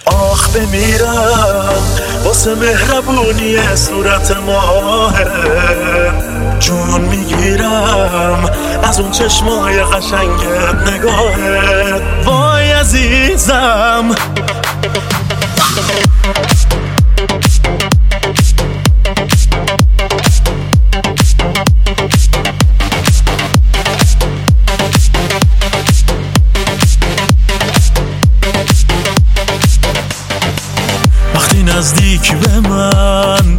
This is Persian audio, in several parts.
آخ بمیرم واسه مهربونی صورت ماهه، جون میگیرم از اون چشمای قشنگت نگاهت. وای عزیزم وقتی نزدیک به من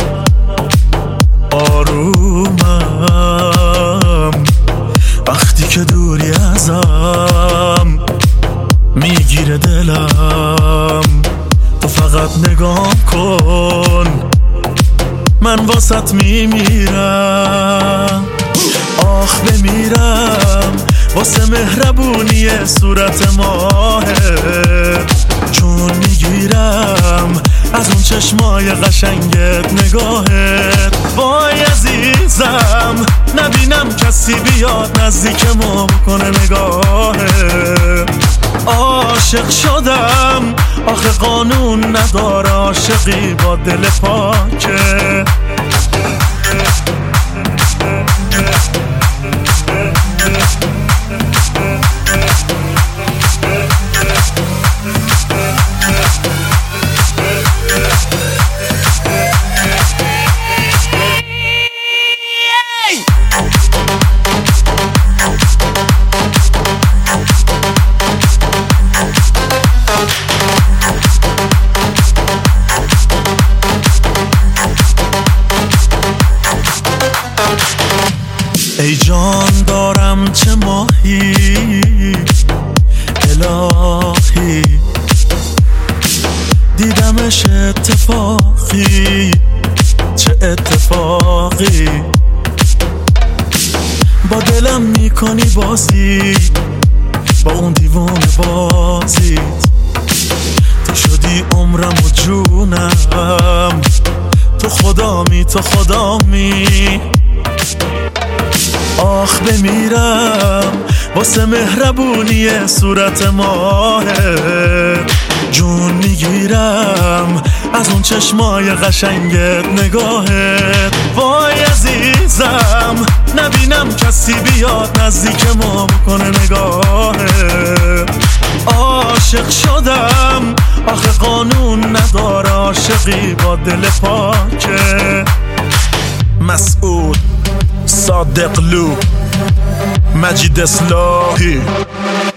آرومم، وقتی که دوری ازم میگیره دلم. تو فقط نگاه کن من واسط میمیرم. آخ بمیرم واسه مهربونی صورت ماهه، چون میگیرم از اون چشمای قشنگت نگاهت. وای عزیزم نبینم کسی بیاد نزدیک ما بکنه نگاهت. عاشق شدم آخه قانون نداره عاشقی با دل پاکه. ای جان دارم چه ماهی الهی، دیدمش اتفاقی چه اتفاقی. با دلم میکنی بازی با اون دیوونه بازیت. تو شدی عمرم و جونم، تو خدامی تو خدامی. آخ بمیرم واسه مهربونی صورت ماهه، جون میگیرم از اون چشمای قشنگت نگاهت. وای عزیزم نبینم کسی بیاد نزدیک ما بکنه نگاهت. عاشق شدم آخه قانون نداره عاشقی با دل پاکه. مسعود صادق لو، مجید اصلاحی.